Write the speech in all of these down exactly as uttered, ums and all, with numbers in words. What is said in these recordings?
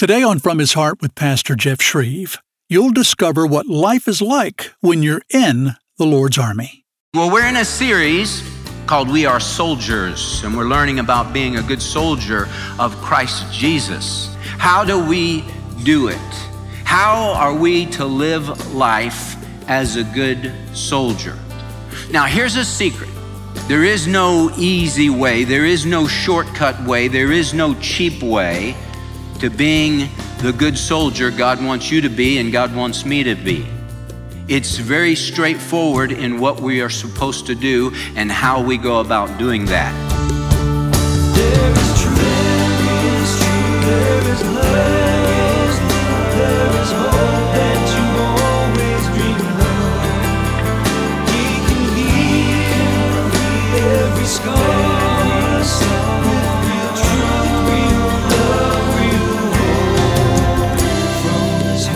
Today on From His Heart with Pastor Jeff Shreve, you'll discover what life is like when you're in the Lord's Army. Well, we're in a series called We Are Soldiers, and we're learning about being a good soldier of Christ Jesus. How do we do it? How are we to live life as a good soldier? Now, here's a secret. There is no easy way. There is no shortcut way. There is no cheap way to being the good soldier God wants you to be and God wants me to be. It's very straightforward in what we are supposed to do and how we go about doing that. There is truth, there is truth, there is love, there is hope that you always dreamed of. He can heal every scar with real truth, real love, real hope from His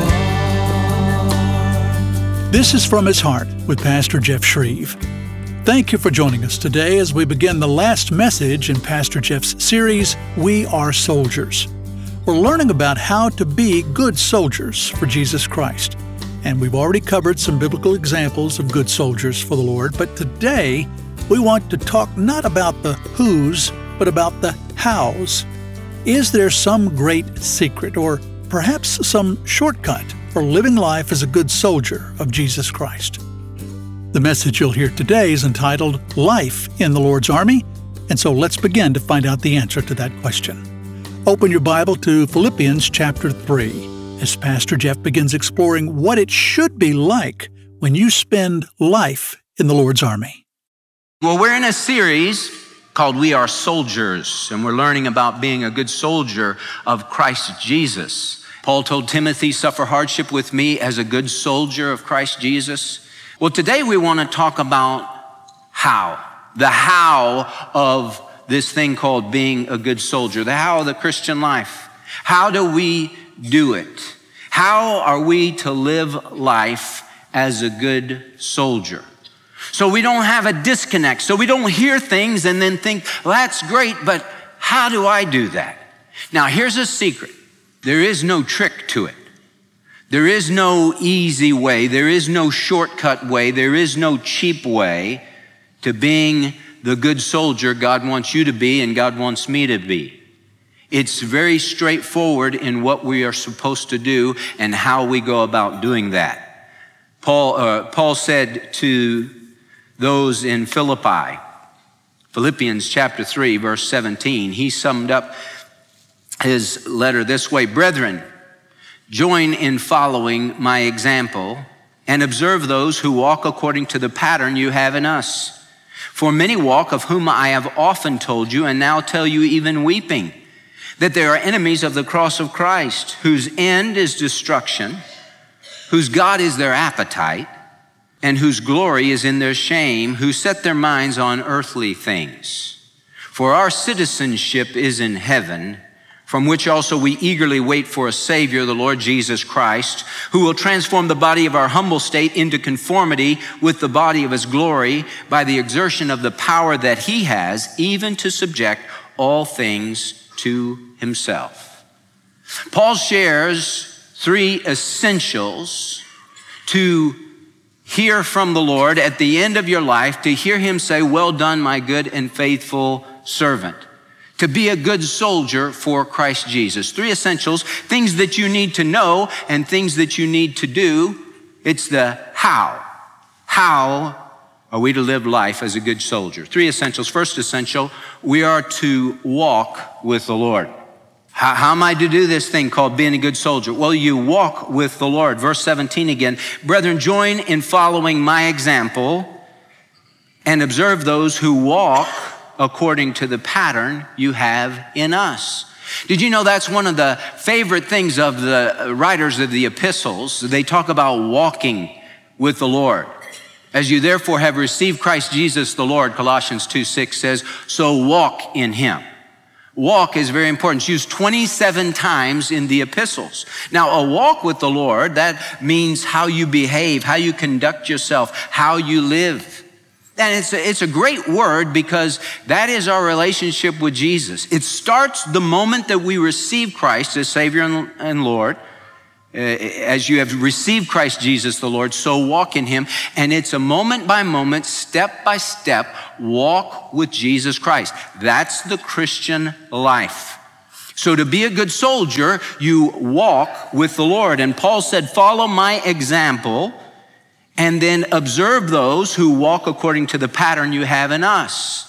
heart. This is From His Heart with Pastor Jeff Shreve. Thank you for joining us today as we begin the last message in Pastor Jeff's series, We Are Soldiers. We're learning about how to be good soldiers for Jesus Christ. And we've already covered some biblical examples of good soldiers for the Lord, but today we want to talk not about the who's, but about the how's. Is there some great secret or perhaps some shortcut for living life as a good soldier of Jesus Christ? The message you'll hear today is entitled Life in the Lord's Army, and so let's begin to find out the answer to that question. Open your Bible to Philippians chapter three as Pastor Jeff begins exploring what it should be like when you spend life in the Lord's Army. Well, we're in a series called We Are Soldiers, and we're learning about being a good soldier of Christ Jesus. Paul told Timothy, suffer hardship with me as a good soldier of Christ Jesus. Well, today we want to talk about how, the how of this thing called being a good soldier, the how of the Christian life. How do we do it? How are we to live life as a good soldier? So we don't have a disconnect, so we don't hear things and then think, well, that's great, but how do I do that? Now, here's a secret. There is no trick to it. There is no easy way. There is no shortcut way. There is no cheap way to being the good soldier God wants you to be and God wants me to be. It's very straightforward in what we are supposed to do and how we go about doing that. Paul, uh, Paul said to those in Philippi, Philippians chapter three, verse seventeen, he summed up his letter this way, brethren, join in following my example and observe those who walk according to the pattern you have in us. For many walk, of whom I have often told you, and now tell you even weeping, that they are enemies of the cross of Christ, whose end is destruction, whose God is their appetite, and whose glory is in their shame, who set their minds on earthly things. For our citizenship is in heaven, from which also we eagerly wait for a Savior, the Lord Jesus Christ, who will transform the body of our humble state into conformity with the body of His glory by the exertion of the power that He has, even to subject all things to Himself. Paul shares three essentials to hear from the Lord at the end of your life, to hear Him say, well done, my good and faithful servant. To be a good soldier for Christ Jesus. Three essentials, things that you need to know and things that you need to do. It's the how. How are we to live life as a good soldier? Three essentials. First essential, we are to walk with the Lord. How, how am I to do this thing called being a good soldier? Well, you walk with the Lord. Verse seventeen again, brethren, join in following my example and observe those who walk according to the pattern you have in us. Did you know that's one of the favorite things of the writers of the epistles? They talk about walking with the Lord. As you therefore have received Christ Jesus the Lord, Colossians two six says, so walk in Him. Walk is very important. It's used twenty-seven times in the epistles. Now, a walk with the Lord, that means how you behave, how you conduct yourself, how you live. And it's a, it's a great word because that is our relationship with Jesus. It starts the moment that we receive Christ as Savior and, and Lord. Uh, as you have received Christ Jesus the Lord, so walk in him. And it's a moment by moment, step by step walk with Jesus Christ. That's the Christian life. So to be a good soldier, you walk with the Lord. And Paul said, follow my example and then observe those who walk according to the pattern you have in us.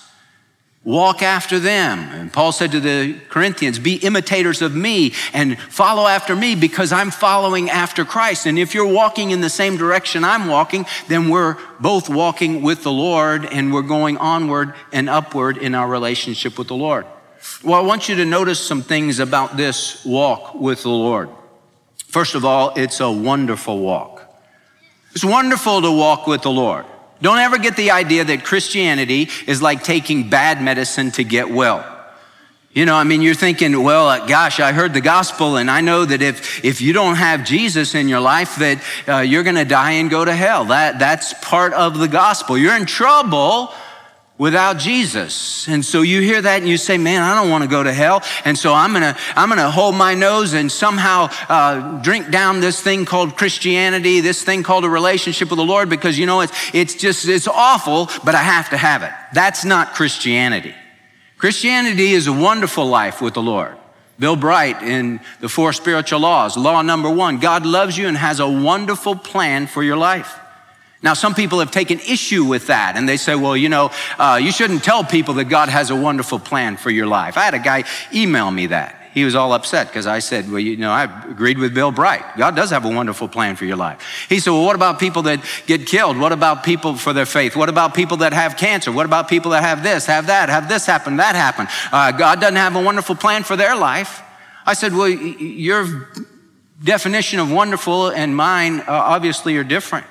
Walk after them. And Paul said to the Corinthians, be imitators of me and follow after me because I'm following after Christ. And if you're walking in the same direction I'm walking, then we're both walking with the Lord and we're going onward and upward in our relationship with the Lord. Well, I want you to notice some things about this walk with the Lord. First of all, it's a wonderful walk. It's wonderful to walk with the Lord. Don't ever get the idea that Christianity is like taking bad medicine to get well. You know, I mean, you're thinking, well, uh, gosh, I heard the gospel and I know that if, if you don't have Jesus in your life, that uh, you're going to die and go to hell. That, that's part of the gospel. You're in trouble without Jesus. And so you hear that and you say, man, I don't want to go to hell. And so I'm going to, I'm going to hold my nose and somehow uh, drink down this thing called Christianity, this thing called a relationship with the Lord, because you know, it's, it's just, it's awful, but I have to have it. That's not Christianity. Christianity is a wonderful life with the Lord. Bill Bright in the Four Spiritual Laws, law number one, God loves you and has a wonderful plan for your life. Now, some people have taken issue with that, and they say, well, you know, uh, you shouldn't tell people that God has a wonderful plan for your life. I had a guy email me that. He was all upset because I said, well, you know, I agreed with Bill Bright. God does have a wonderful plan for your life. He said, well, what about people that get killed? What about people for their faith? What about people that have cancer? What about people that have this, have that, have this happen, that happen? Uh, God doesn't have a wonderful plan for their life. I said, well, your definition of wonderful and mine uh, obviously are different.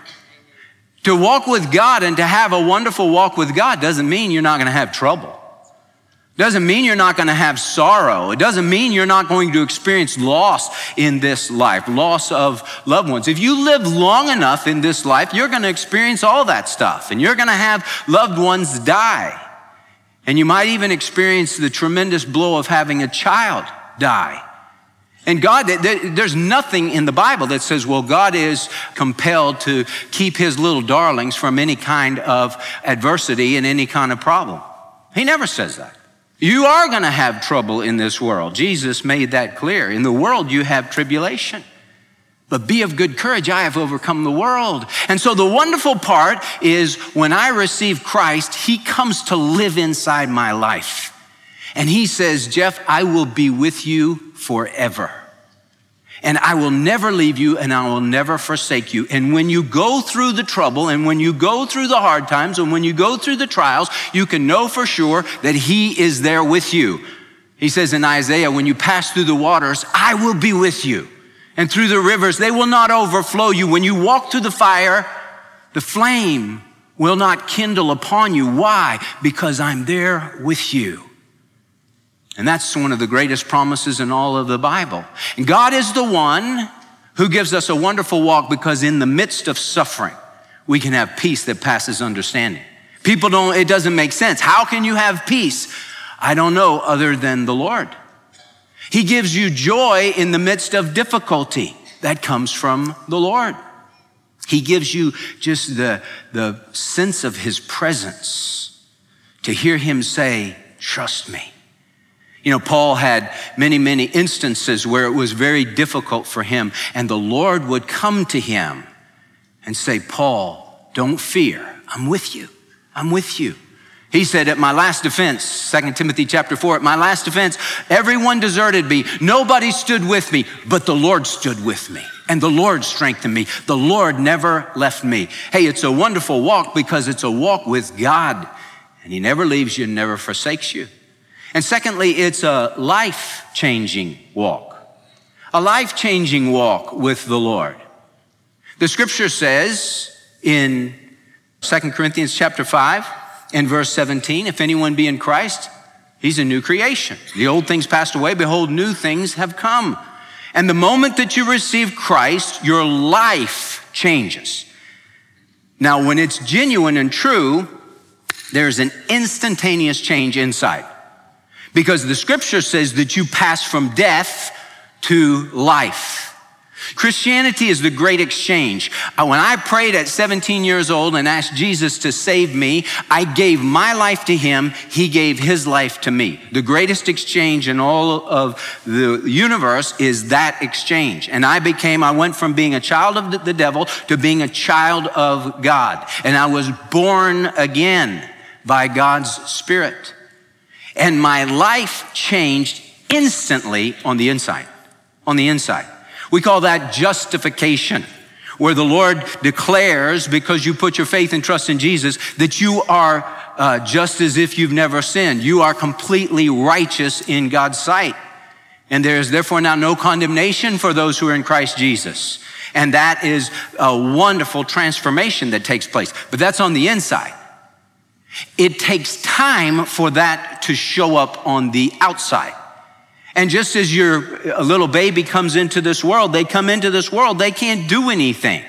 To walk with God and to have a wonderful walk with God doesn't mean you're not going to have trouble. Doesn't mean you're not going to have sorrow. It doesn't mean you're not going to experience loss in this life, loss of loved ones. If you live long enough in this life, you're going to experience all that stuff, and you're going to have loved ones die. And you might even experience the tremendous blow of having a child die. And God, there's nothing in the Bible that says, well, God is compelled to keep his little darlings from any kind of adversity and any kind of problem. He never says that. You are going to have trouble in this world. Jesus made that clear. In the world, you have tribulation. But be of good courage, I have overcome the world. And so the wonderful part is when I receive Christ, he comes to live inside my life. And he says, Jeff, I will be with you forever. And I will never leave you and I will never forsake you. And when you go through the trouble and when you go through the hard times and when you go through the trials, you can know for sure that he is there with you. He says in Isaiah, when you pass through the waters, I will be with you. And through the rivers, they will not overflow you. When you walk through the fire, the flame will not kindle upon you. Why? Because I'm there with you. And that's one of the greatest promises in all of the Bible. And God is the one who gives us a wonderful walk because in the midst of suffering, we can have peace that passes understanding. People don't, it doesn't make sense. How can you have peace? I don't know, other than the Lord. He gives you joy in the midst of difficulty. That comes from the Lord. He gives you just the, the sense of his presence to hear him say, trust me. You know, Paul had many, many instances where it was very difficult for him, and the Lord would come to him and say, Paul, don't fear. I'm with you. I'm with you. He said, at my last defense, Second Timothy chapter four, at my last defense, everyone deserted me. Nobody stood with me, but the Lord stood with me. And the Lord strengthened me. The Lord never left me. Hey, it's a wonderful walk because it's a walk with God. And he never leaves you, never forsakes you. And secondly, it's a life-changing walk. A life-changing walk with the Lord. The scripture says in Second Corinthians chapter five and verse seventeen, if anyone be in Christ, he's a new creation. The old things passed away, behold, new things have come. And the moment that you receive Christ, your life changes. Now, when it's genuine and true, there's an instantaneous change inside. Because the scripture says that you pass from death to life. Christianity is the great exchange. When I prayed at seventeen years old and asked Jesus to save me, I gave my life to him. He gave his life to me. The greatest exchange in all of the universe is that exchange. And I became, I went from being a child of the devil to being a child of God. And I was born again by God's Spirit. And my life changed instantly on the inside. On the inside. We call that justification, where the Lord declares, because you put your faith and trust in Jesus, that you are uh, just as if you've never sinned. You are completely righteous in God's sight. And there is therefore now no condemnation for those who are in Christ Jesus. And that is a wonderful transformation that takes place. But that's on the inside. It takes time for that to show up on the outside. And just as your a little baby comes into this world, they come into this world, they can't do anything.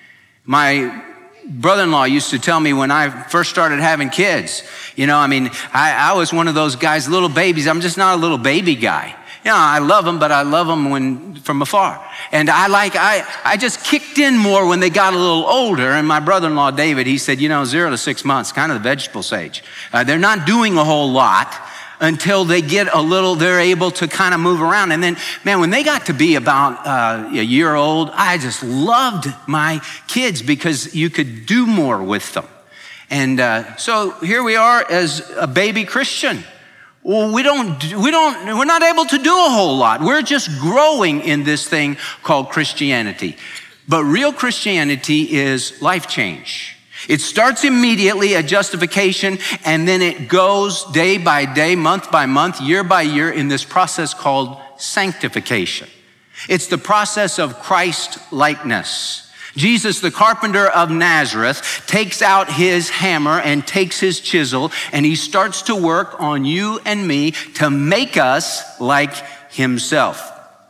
My brother-in-law used to tell me when I first started having kids, you know, I mean, I, I was one of those guys, little babies. I'm just not a little baby guy. You know, I love them, but I love them when from afar. And I like, I, I just kicked in more when they got a little older. And my brother-in-law, David, he said, you know, zero to six months, kind of the vegetable stage. Uh, they're not doing a whole lot until they get a little, they're able to kind of move around. And then, man, when they got to be about uh, a year old, I just loved my kids because you could do more with them. And uh, so here we are as a baby Christian. Well, we don't, we don't, we're not able to do a whole lot. We're just growing in this thing called Christianity. But real Christianity is life change. It starts immediately at justification, and then it goes day by day, month by month, year by year in this process called sanctification. It's the process of Christ-likeness. Jesus, the carpenter of Nazareth, takes out his hammer and takes his chisel, and he starts to work on you and me to make us like himself.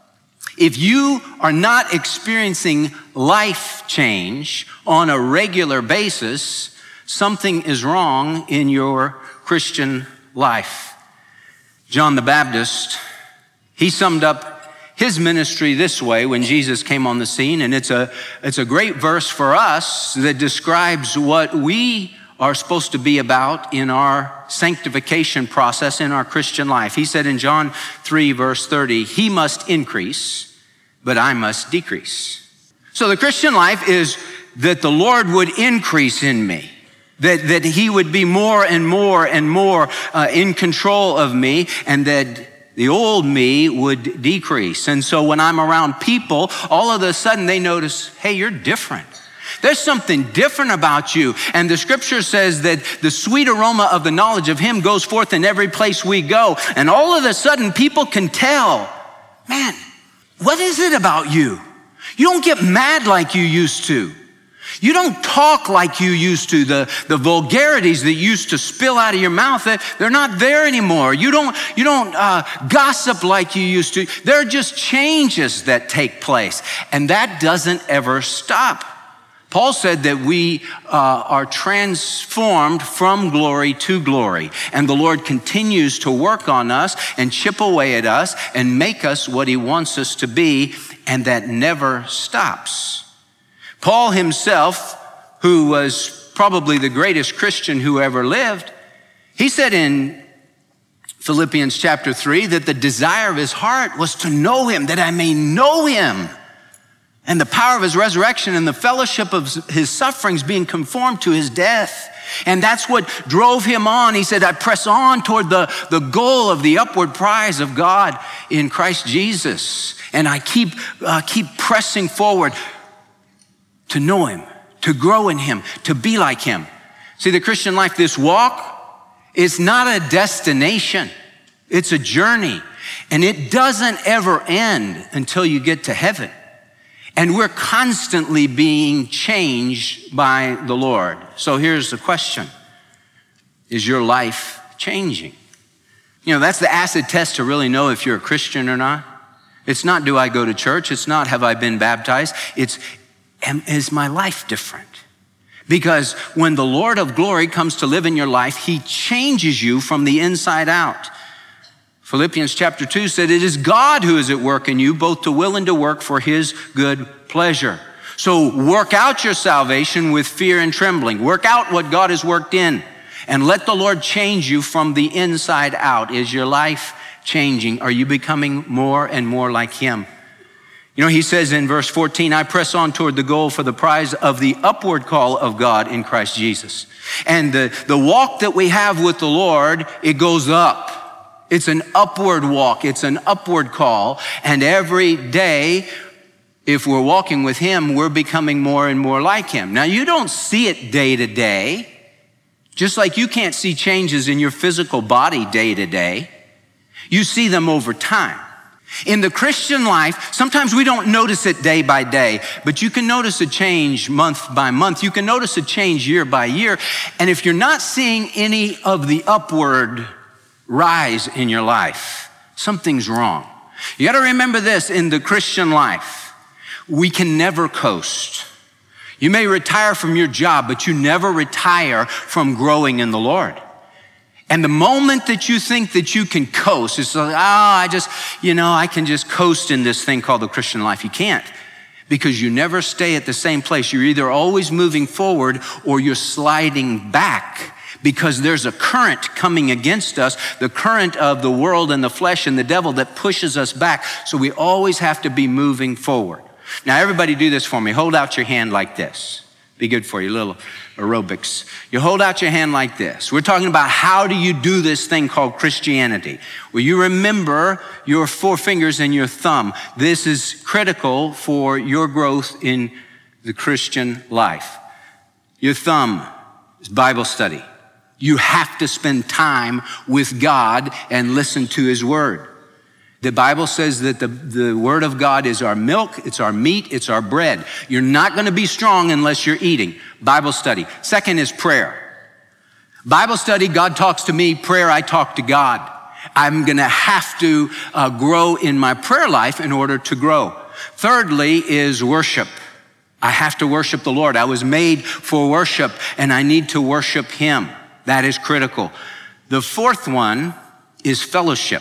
If you are not experiencing life change on a regular basis, something is wrong in your Christian life. John the Baptist, he summed up his ministry this way when Jesus came on the scene, and it's a, it's a great verse for us that describes what we are supposed to be about in our sanctification process in our Christian life. He said in John three, verse thirty, he must increase, but I must decrease. So the Christian life is that the Lord would increase in me, that, that he would be more and more and more uh, in control of me, and that the old me would decrease. And so when I'm around people, all of a sudden they notice, hey, you're different. There's something different about you. And the scripture says that the sweet aroma of the knowledge of him goes forth in every place we go. And all of a sudden people can tell, man, what is it about you? You don't get mad like you used to. You don't talk like you used to. The, the vulgarities that used to spill out of your mouth, they, they're not there anymore. You don't, you don't uh, gossip like you used to. There are just changes that take place. And that doesn't ever stop. Paul said that we uh, are transformed from glory to glory. And the Lord continues to work on us and chip away at us and make us what he wants us to be. And that never stops. Paul himself, who was probably the greatest Christian who ever lived, he said in Philippians chapter three that the desire of his heart was to know him, that I may know him, and the power of his resurrection and the fellowship of his sufferings, being conformed to his death. And that's what drove him on. He said, I press on toward the, the goal of the upward prize of God in Christ Jesus. And I keep, uh, keep pressing forward to know him, to grow in him, to be like him. See, the Christian life, this walk, is not a destination. It's a journey. And it doesn't ever end until you get to heaven. And we're constantly being changed by the Lord. So here's the question. Is your life changing? You know, that's the acid test to really know if you're a Christian or not. It's not, do I go to church? It's not, have I been baptized? It's, am, is my life different? Because when the Lord of glory comes to live in your life, he changes you from the inside out. Philippians chapter two said, it is God who is at work in you, both to will and to work for his good pleasure. So work out your salvation with fear and trembling. Work out what God has worked in, and let the Lord change you from the inside out. Is your life changing? Are you becoming more and more like him? You know, he says in verse fourteen, I press on toward the goal for the prize of the upward call of God in Christ Jesus. And the, the walk that we have with the Lord, it goes up. It's an upward walk. It's an upward call. And every day, if we're walking with him, we're becoming more and more like him. Now, you don't see it day to day, just like you can't see changes in your physical body day to day. You see them over time. In the Christian life, sometimes we don't notice it day by day, but you can notice a change month by month. You can notice a change year by year. And if you're not seeing any of the upward rise in your life, something's wrong. You got to remember this in the Christian life. We can never coast. You may retire from your job, but you never retire from growing in the Lord. And the moment that you think that you can coast, it's like, oh, I just, you know, I can just coast in this thing called the Christian life. You can't, because you never stay at the same place. You're either always moving forward or you're sliding back, because there's a current coming against us, the current of the world and the flesh and the devil that pushes us back. So we always have to be moving forward. Now, everybody do this for me. Hold out your hand like this. Be good for you, little aerobics. You hold out your hand like this. We're talking about how do you do this thing called Christianity. Well, you remember your four fingers and your thumb. This is critical for your growth in the Christian life. Your thumb is Bible study. You have to spend time with God and listen to his word. The Bible says that the, the word of God is our milk, it's our meat, it's our bread. You're not going to be strong unless you're eating. Bible study. Second is prayer. Bible study, God talks to me. Prayer, I talk to God. I'm going to have to uh, grow in my prayer life in order to grow. Thirdly is worship. I have to worship the Lord. I was made for worship, and I need to worship him. That is critical. The fourth one is fellowship.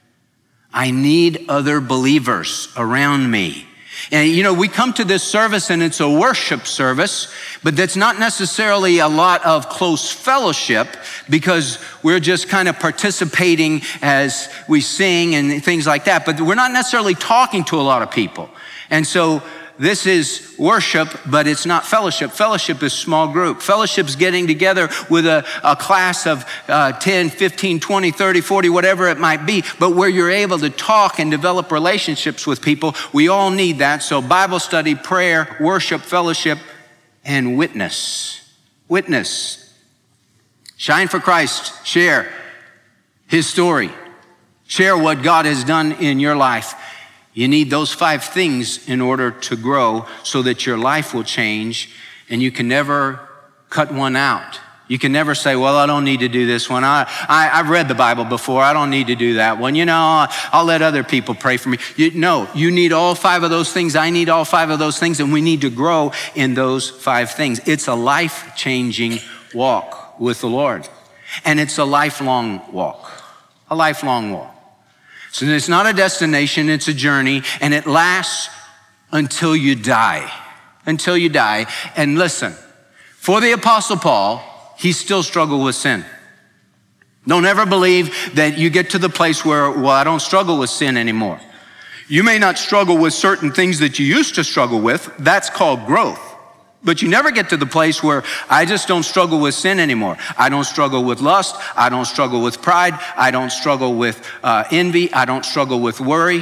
I need other believers around me. And you know, we come to this service and it's a worship service, but that's not necessarily a lot of close fellowship, because we're just kind of participating as we sing and things like that. But we're not necessarily talking to a lot of people. And so this is worship, but it's not fellowship. Fellowship is small group. Fellowship's getting together with a, a class of uh, ten, fifteen, twenty, thirty, forty, whatever it might be, but where you're able to talk and develop relationships with people. We all need that. So Bible study, prayer, worship, fellowship, and witness. Witness. Shine for Christ. Share his story. Share what God has done in your life. You need those five things in order to grow so that your life will change, and you can never cut one out. You can never say, well, I don't need to do this one. I, I, I've read the Bible before. I don't need to do that one. You know, I'll let other people pray for me. You, no, you need all five of those things. I need all five of those things, and we need to grow in those five things. It's a life-changing walk with the Lord, and it's a lifelong walk, a lifelong walk. So it's not a destination, it's a journey, and it lasts until you die, until you die. And listen, for the Apostle Paul, he still struggled with sin. Don't ever believe that you get to the place where, well, I don't struggle with sin anymore. You may not struggle with certain things that you used to struggle with. That's called growth. But you never get to the place where I just don't struggle with sin anymore. I don't struggle with lust. I don't struggle with pride. I don't struggle with uh, envy. I don't struggle with worry.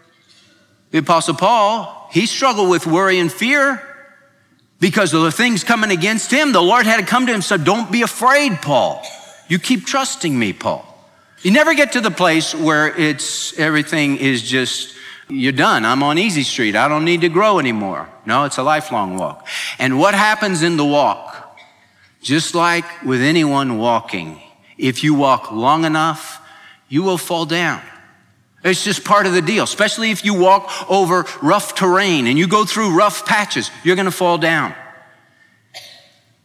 The Apostle Paul, he struggled with worry and fear because of the things coming against him. The Lord had to come to him and say, don't be afraid, Paul. You keep trusting me, Paul. You never get to the place where it's everything is just, you're done. I'm on easy street. I don't need to grow anymore. No, it's a lifelong walk. And what happens in the walk? Just like with anyone walking, if you walk long enough, you will fall down. It's just part of the deal, especially if you walk over rough terrain and you go through rough patches, you're going to fall down.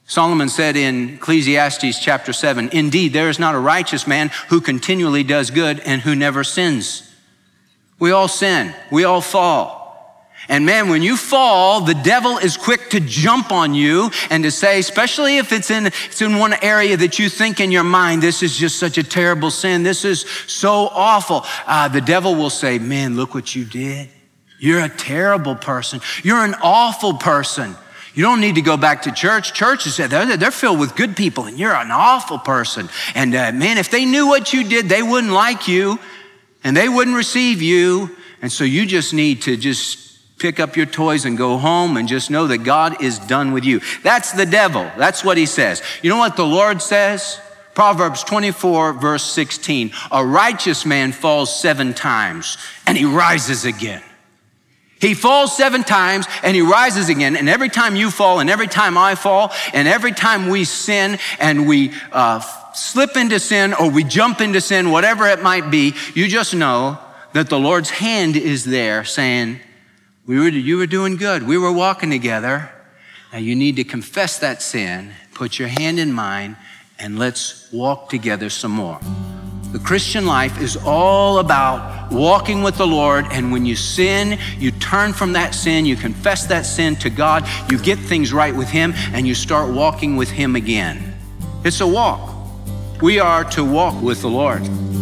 Solomon said in Ecclesiastes chapter seven, indeed, there is not a righteous man who continually does good and who never sins. We all sin. We all fall. And man, when you fall, the devil is quick to jump on you and to say, especially if it's in, it's in one area that you think in your mind, this is just such a terrible sin. This is so awful. Uh, the devil will say, man, look what you did. You're a terrible person. You're an awful person. You don't need to go back to church. Church is they're, they're filled with good people, and you're an awful person. And uh, man, if they knew what you did, they wouldn't like you, and they wouldn't receive you. And so you just need to just pick up your toys and go home and just know that God is done with you. That's the devil. That's what he says. You know what the Lord says? Proverbs twenty-four, verse sixteen. A righteous man falls seven times, and he rises again. He falls seven times and he rises again. And every time you fall and every time I fall and every time we sin and we uh, slip into sin or we jump into sin, whatever it might be, you just know that the Lord's hand is there saying, we were, you were doing good. We were walking together. Now you need to confess that sin, put your hand in mine, and let's walk together some more. The Christian life is all about walking with the Lord, and when you sin, you turn from that sin, you confess that sin to God, you get things right with Him, and you start walking with Him again. It's a walk. We are to walk with the Lord.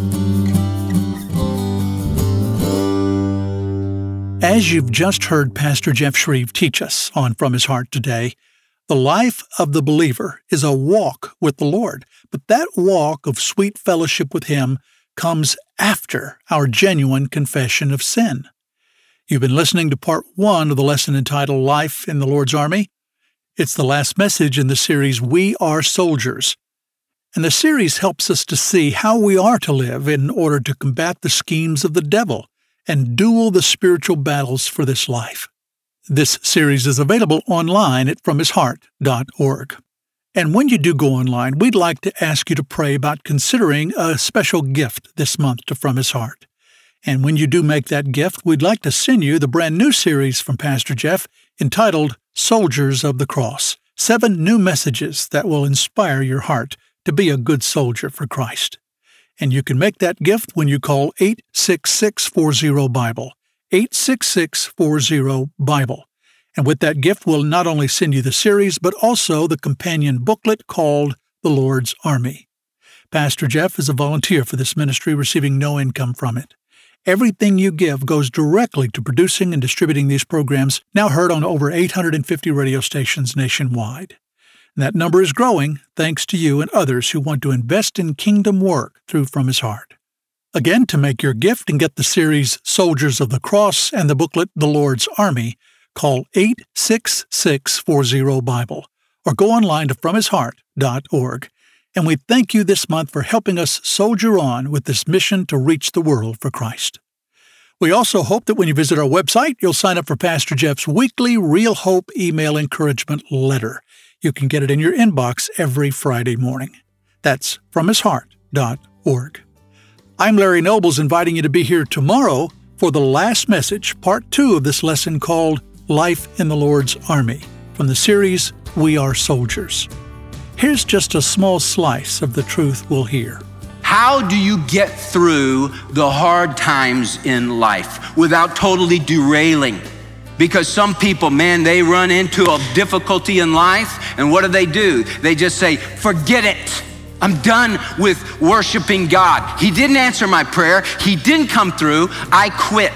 As you've just heard Pastor Jeff Shreve teach us on From His Heart today, the life of the believer is a walk with the Lord, but that walk of sweet fellowship with Him comes after our genuine confession of sin. You've been listening to part one of the lesson entitled Life in the Lord's Army. It's the last message in the series, We Are Soldiers. And the series helps us to see how we are to live in order to combat the schemes of the devil and duel the spiritual battles for this life. This series is available online at from his heart dot org. And when you do go online, we'd like to ask you to pray about considering a special gift this month to From His Heart. And when you do make that gift, we'd like to send you the brand new series from Pastor Jeff entitled Soldiers of the Cross, seven new messages that will inspire your heart to be a good soldier for Christ. And you can make that gift when you call eight six six, four zero, Bible, eight six six, four zero, Bible. And with that gift, we'll not only send you the series, but also the companion booklet called The Lord's Army. Pastor Jeff is a volunteer for this ministry, receiving no income from it. Everything you give goes directly to producing and distributing these programs, now heard on over eight hundred fifty radio stations nationwide. And that number is growing thanks to you and others who want to invest in kingdom work through From His Heart. Again, to make your gift and get the series Soldiers of the Cross and the booklet The Lord's Army, call eight six six, four zero, Bible or go online to from his heart dot org. And we thank you this month for helping us soldier on with this mission to reach the world for Christ. We also hope that when you visit our website, you'll sign up for Pastor Jeff's weekly Real Hope email encouragement letter. You can get it in your inbox every Friday morning. That's from his heart dot org. I'm Larry Nobles, inviting you to be here tomorrow for the last message, part two of this lesson called Life in the Lord's Army, from the series We Are Soldiers. Here's just a small slice of the truth we'll hear. How do you get through the hard times in life without totally derailing? Because some people, man, they run into a difficulty in life, and what do they do? They just say, forget it. I'm done with worshiping God. He didn't answer my prayer. He didn't come through. I quit.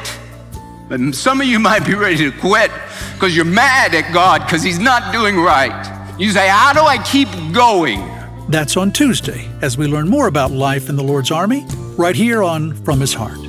But some of you might be ready to quit because you're mad at God because He's not doing right. You say, how do I keep going? That's on Tuesday as we learn more about life in the Lord's Army right here on From His Heart.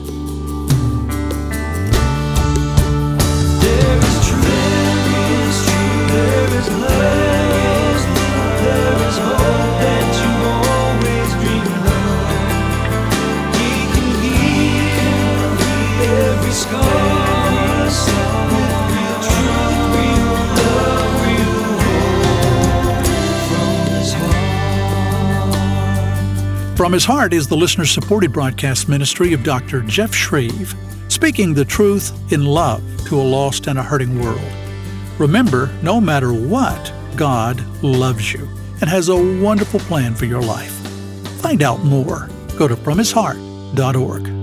There is truth, there is truth, there is love, there is hope that you always dreamed of. He can heal every scar, with real truth, real love, real hope from His heart. From His Heart is the listener-supported broadcast ministry of Doctor Jeff Shreve, speaking the truth in love to a lost and a hurting world. Remember, no matter what, God loves you and has a wonderful plan for your life. Find out more. Go to from his heart dot org.